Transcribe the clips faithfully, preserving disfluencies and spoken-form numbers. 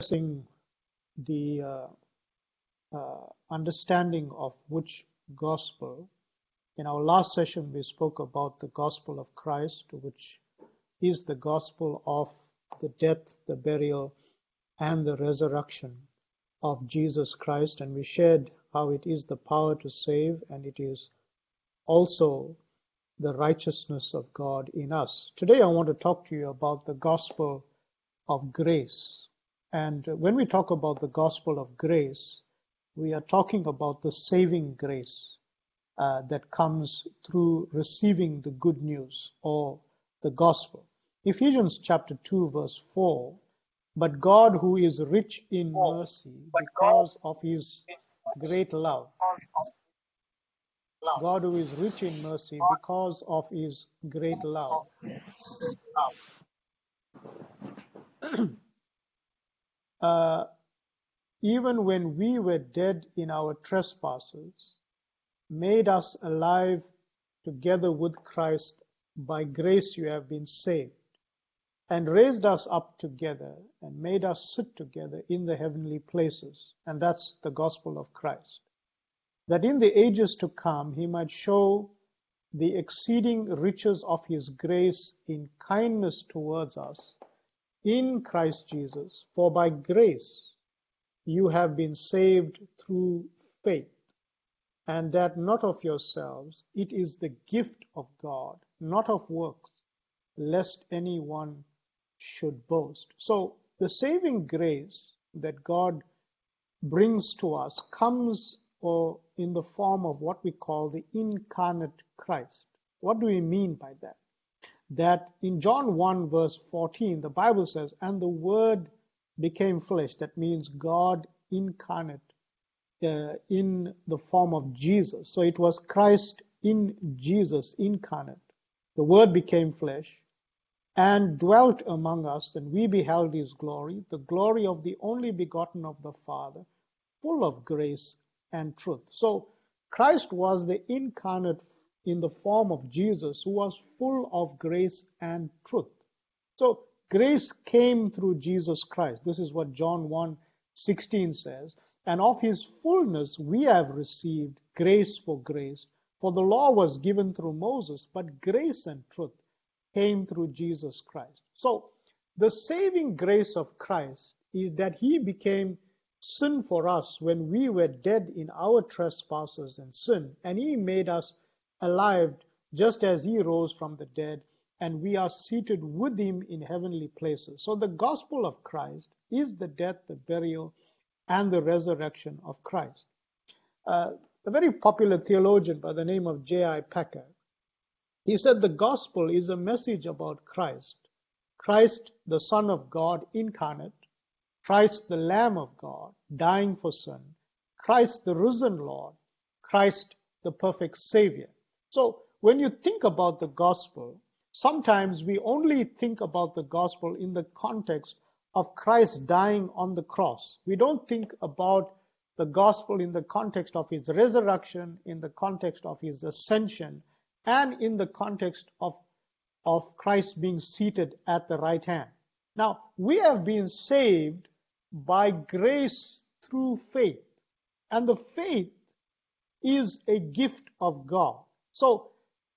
addressing the uh, uh, understanding of which gospel. In our last session, we spoke about the gospel of Christ, which is the gospel of the death, the burial, and the resurrection of Jesus Christ. And we shared how it is the power to save, and it is also the righteousness of God in us. Today, I want to talk to you about the gospel of grace. And when we talk about the gospel of grace, we are talking about the saving grace uh, that comes through receiving the good news or the gospel. Ephesians chapter two, verse four, but God, who is rich in mercy because of his great love, God, who is rich in mercy because of his great love, uh, even when we were dead in our trespasses, made us alive together with Christ. By grace you have been saved, and raised us up together and made us sit together in the heavenly places. And that's the gospel of Christ, that in the ages to come he might show the exceeding riches of his grace in kindness towards us in Christ Jesus. For by grace you have been saved through faith, and that not of yourselves, it is the gift of God, not of works, lest anyone should boast. So the saving grace that God brings to us comes or in the form of what we call the incarnate Christ. What do we mean by that? That in John one verse fourteen, the Bible says, and the Word became flesh. That means God incarnate uh, in the form of Jesus. So it was Christ in Jesus incarnate. The Word became flesh and dwelt among us, and we beheld his glory, the glory of the only begotten of the Father, full of grace and truth. So Christ was the incarnate in the form of Jesus, who was full of grace and truth. So grace came through Jesus Christ. This is what John one sixteen says. And of his fullness we have received grace for grace. For the law was given through Moses, but grace and truth came through Jesus Christ. So the saving grace of Christ is that he became sin for us when we were dead in our trespasses and sin, and he made us alive just as he rose from the dead, and we are seated with him in heavenly places. So the gospel of Christ is the death, the burial, and the resurrection of Christ. Uh, a very popular theologian by the name of J I Packer, he said the gospel is a message about Christ, Christ the Son of God incarnate, Christ the Lamb of God dying for sin, Christ the risen Lord, Christ the perfect Savior. So when you think about the gospel, sometimes we only think about the gospel in the context of Christ dying on the cross. We don't think about the gospel in the context of his resurrection, in the context of his ascension, and in the context of, of Christ being seated at the right hand. Now, we have been saved by grace through faith, and the faith is a gift of God. So,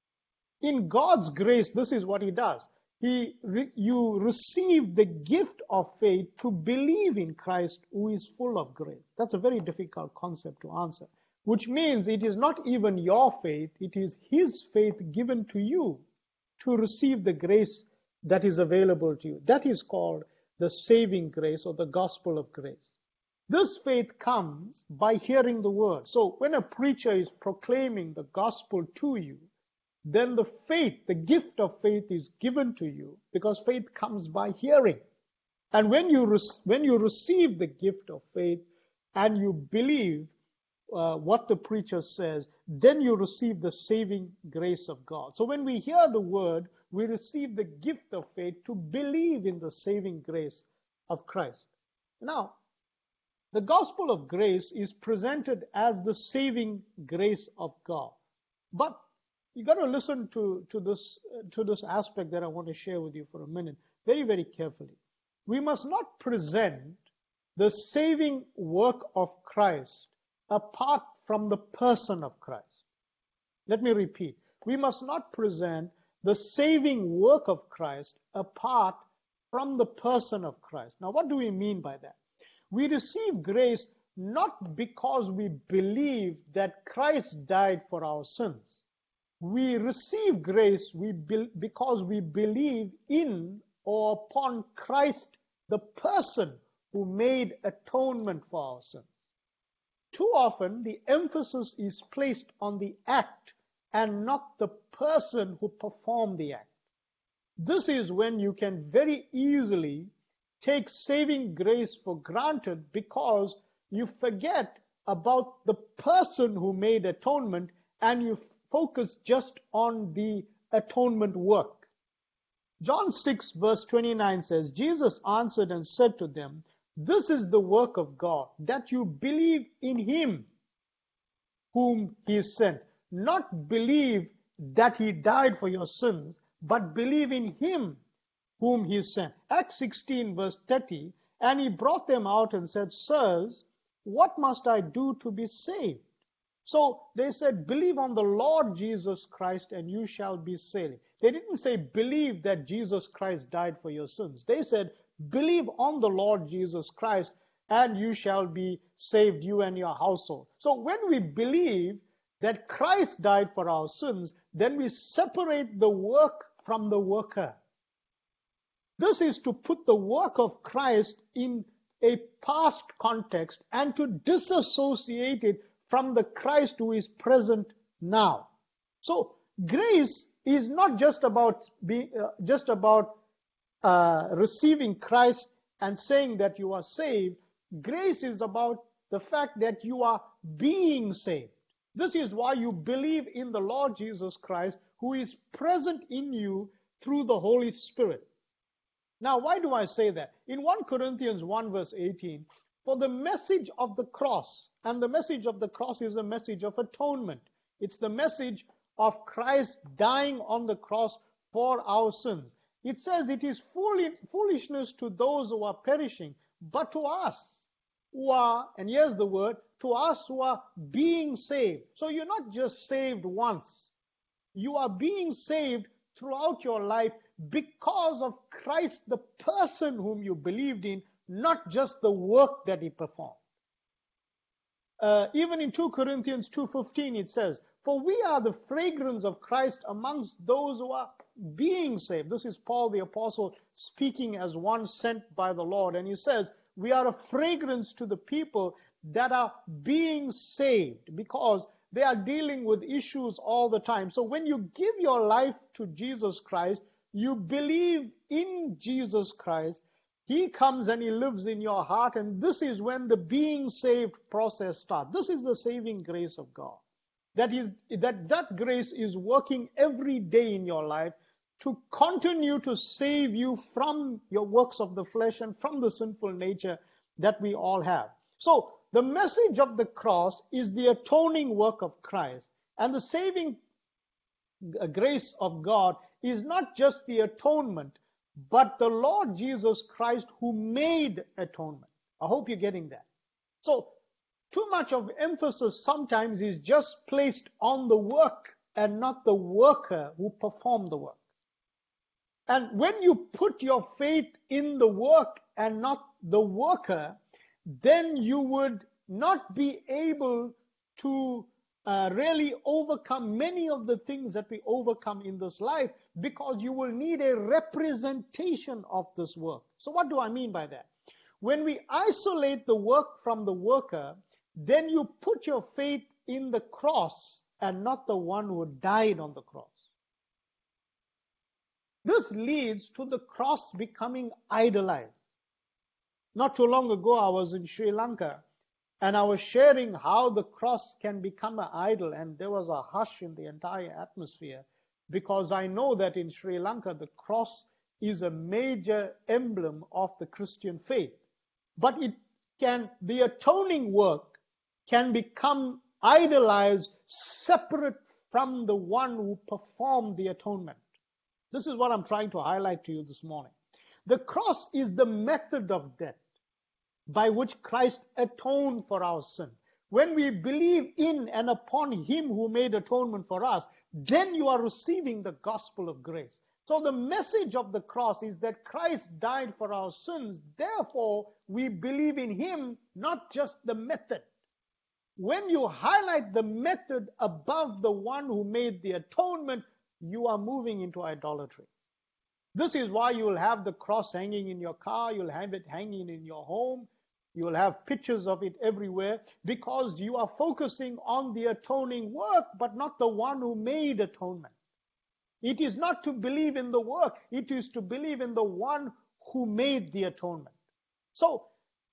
in God's grace, this is what he does. He, you receive the gift of faith to believe in Christ, who is full of grace. That's a very difficult concept to answer, which means it is not even your faith, it is his faith given to you to receive the grace that is available to you. That is called the saving grace or the gospel of grace. This faith comes by hearing the word. So when a preacher is proclaiming the gospel to you, then the faith, the gift of faith is given to you, because faith comes by hearing. And when you, re- when you receive the gift of faith and you believe uh, what the preacher says, then you receive the saving grace of God. So when we hear the word, we receive the gift of faith to believe in the saving grace of Christ. Now, the gospel of grace is presented as the saving grace of God. But you got to listen to, to, this, uh, to this aspect that I want to share with you for a minute very, very carefully. We must not present the saving work of Christ apart from the person of Christ. Let me repeat. We must not present the saving work of Christ apart from the person of Christ. Now, what do we mean by that? We receive grace not because we believe that Christ died for our sins. We receive grace we be, because we believe in or upon Christ, the person who made atonement for our sins. Too often, the emphasis is placed on the act and not the person who performed the act. This is when you can very easily take saving grace for granted because you forget about the person who made atonement and you focus just on the atonement work. John six verse twenty-nine says, Jesus answered and said to them, this is the work of God, that you believe in him whom he sent. Not believe that he died for your sins, but believe in him whom he sent. Acts sixteen verse thirty, and he brought them out and said, sirs, what must I do to be saved? So they said, believe on the Lord Jesus Christ and you shall be saved. They didn't say believe that Jesus Christ died for your sins. They said believe on the Lord Jesus Christ and you shall be saved, you and your household. So when we believe that Christ died for our sins, then we separate the work from the worker. This is to put the work of Christ in a past context and to disassociate it from the Christ who is present now. So grace is not just about being, uh, just about uh, receiving Christ and saying that you are saved. Grace is about the fact that you are being saved. This is why you believe in the Lord Jesus Christ, who is present in you through the Holy Spirit. Now, why do I say that? In First Corinthians one verse eighteen, for the message of the cross, and the message of the cross is a message of atonement. It's the message of Christ dying on the cross for our sins. It says it is foolishness to those who are perishing, but to us who are, and here's the word, to us who are being saved. So you're not just saved once. You are being saved throughout your life because of Christ, the person whom you believed in, not just the work that he performed. Uh, even in Second Corinthians two fifteen it says, for we are the fragrance of Christ amongst those who are being saved. This is Paul the apostle speaking as one sent by the Lord. And he says, we are a fragrance to the people that are being saved because they are dealing with issues all the time. So when you give your life to Jesus Christ, you believe in Jesus Christ, he comes and he lives in your heart, and this is when the being saved process starts. This is the saving grace of God. That is, that, that grace is working every day in your life to continue to save you from your works of the flesh and from the sinful nature that we all have. So the message of the cross is the atoning work of Christ, and the saving grace of God is not just the atonement, but the Lord Jesus Christ who made atonement. I hope you're getting that. So too much of emphasis sometimes is just placed on the work and not the worker who performed the work. And when you put your faith in the work and not the worker, then you would not be able to uh, really overcome many of the things that we overcome in this life, because you will need a representation of this work. So what do I mean by that? When we isolate the work from the worker, then you put your faith in the cross and not the one who died on the cross. This leads to the cross becoming idolized. Not too long ago, I was in Sri Lanka, and I was sharing how the cross can become an idol, and there was a hush in the entire atmosphere, because I know that in Sri Lanka, the cross is a major emblem of the Christian faith. But it can, the atoning work can become idolized separate from the one who performed the atonement. This is what I'm trying to highlight to you this morning. The cross is the method of death. by which Christ atoned for our sin. When we believe in and upon him who made atonement for us, then you are receiving the gospel of grace. So the message of the cross is that Christ died for our sins. Therefore, we believe in him, not just the method. When you highlight the method above the one who made the atonement, you are moving into idolatry. This is why you will have the cross hanging in your car, you'll have it hanging in your home, you will have pictures of it everywhere, because you are focusing on the atoning work, but not the one who made atonement. It is not to believe in the work, it is to believe in the one who made the atonement. So,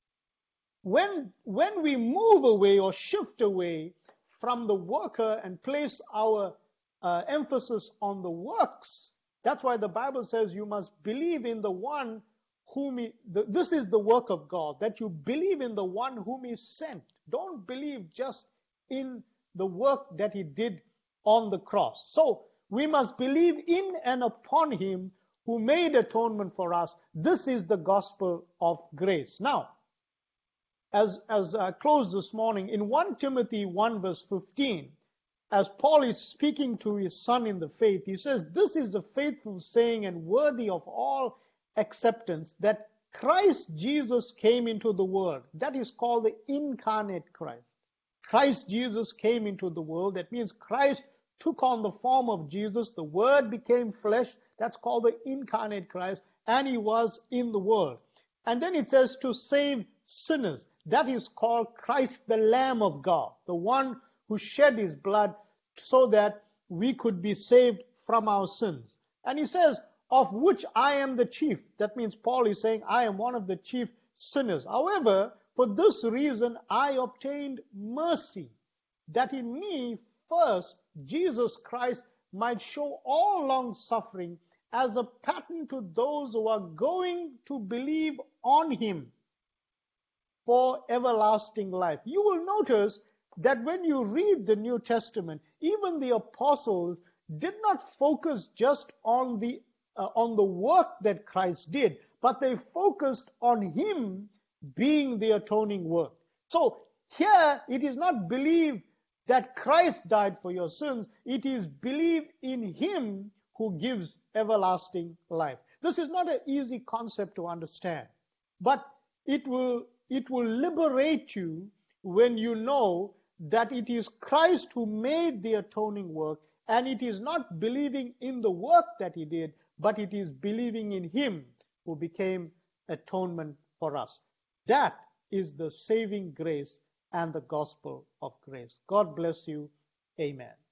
when, when we move away or shift away from the worker and place our uh, emphasis on the works, that's why the Bible says you must believe in the one whom he, the, this is the work of God, that you believe in the one whom he sent. Don't believe just in the work that he did on the cross. So we must believe in and upon him who made atonement for us. This is the gospel of grace. Now, as, as I close this morning, in First Timothy one verse fifteen, as Paul is speaking to his son in the faith, he says, this is a faithful saying and worthy of all acceptance, that Christ Jesus came into the world. That is called the incarnate Christ. Christ Jesus came into the world. That means Christ took on the form of Jesus. The Word became flesh. That's called the incarnate Christ. And he was in the world. And then it says to save sinners. That is called Christ the Lamb of God, the one who shed his blood so that we could be saved from our sins. And he says, of which I am the chief. That means Paul is saying, I am one of the chief sinners. However, for this reason I obtained mercy, that in me first Jesus Christ might show all long suffering as a pattern to those who are going to believe on him for everlasting life. You will notice that when you read the New Testament, even the apostles did not focus just on the uh, on the work that Christ did, but they focused on him being the atoning work. So here it is not believe that Christ died for your sins, it is believe in him who gives everlasting life. This is not an easy concept to understand, but it will it will liberate you when you know that it is Christ who made the atoning work, and it is not believing in the work that he did, but it is believing in him who became atonement for us. That is the saving grace and the gospel of grace. God bless you. Amen.